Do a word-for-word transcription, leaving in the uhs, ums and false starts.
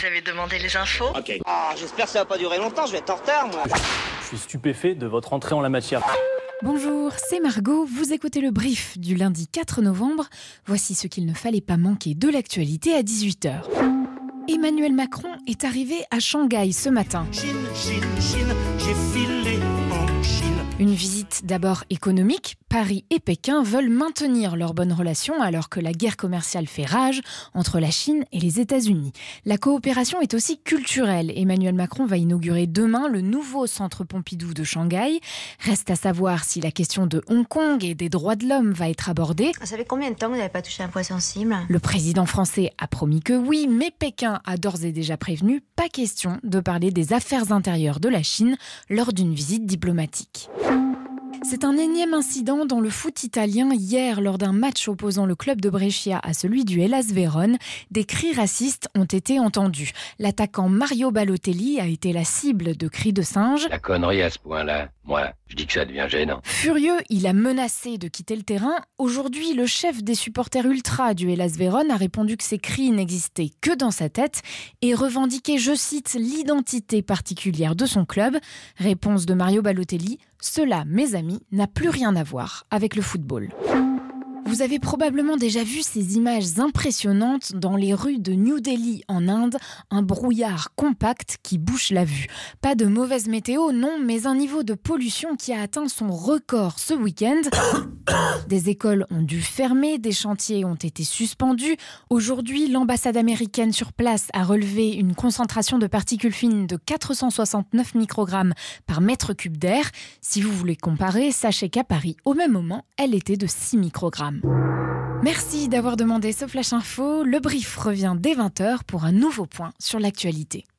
Vous avez demandé les infos ? Ok. Ah, j'espère que ça va pas durer longtemps, je vais être en retard, moi. Je suis stupéfait de votre entrée en la matière. Bonjour, c'est Margot, vous écoutez le brief du lundi quatre novembre. Voici ce qu'il ne fallait pas manquer de l'actualité à dix-huit heures. Emmanuel Macron est arrivé à Shanghai ce matin. Chine, Chine, Chine, j'ai filé en Chine. Une visite d'abord économique. Paris et Pékin veulent maintenir leurs bonnes relations alors que la guerre commerciale fait rage entre la Chine et les États-Unis. La coopération est aussi culturelle. Emmanuel Macron va inaugurer demain le nouveau centre Pompidou de Shanghai. Reste à savoir si la question de Hong Kong et des droits de l'homme va être abordée. Ça fait combien de temps que vous n'avez pas touché un point sensible ? Le président français a promis que oui, mais Pékin a d'ores et déjà prévenu, pas question de parler des affaires intérieures de la Chine lors d'une visite diplomatique. C'est un énième incident dans le foot italien. Hier, lors d'un match opposant le club de Brescia à celui du Hellas Vérone, des cris racistes ont été entendus. L'attaquant Mario Balotelli a été la cible de cris de singe. La connerie à ce point-là, moi, je dis que ça devient gênant. Furieux, il a menacé de quitter le terrain. Aujourd'hui, le chef des supporters ultras du Hellas Vérone a répondu que ces cris n'existaient que dans sa tête et revendiqué, je cite, l'identité particulière de son club. Réponse de Mario Balotelli. Cela, mes amis, n'a plus rien à voir avec le football. Vous avez probablement déjà vu ces images impressionnantes dans les rues de New Delhi en Inde, un brouillard compact qui bouche la vue. Pas de mauvaise météo, non, mais un niveau de pollution qui a atteint son record ce week-end. Des écoles ont dû fermer, des chantiers ont été suspendus. Aujourd'hui, l'ambassade américaine sur place a relevé une concentration de particules fines de quatre cent soixante-neuf microgrammes par mètre cube d'air. Si vous voulez comparer, sachez qu'à Paris, au même moment, elle était de six microgrammes. Merci d'avoir demandé ce Flash Info. Le brief revient dès vingt heures pour un nouveau point sur l'actualité.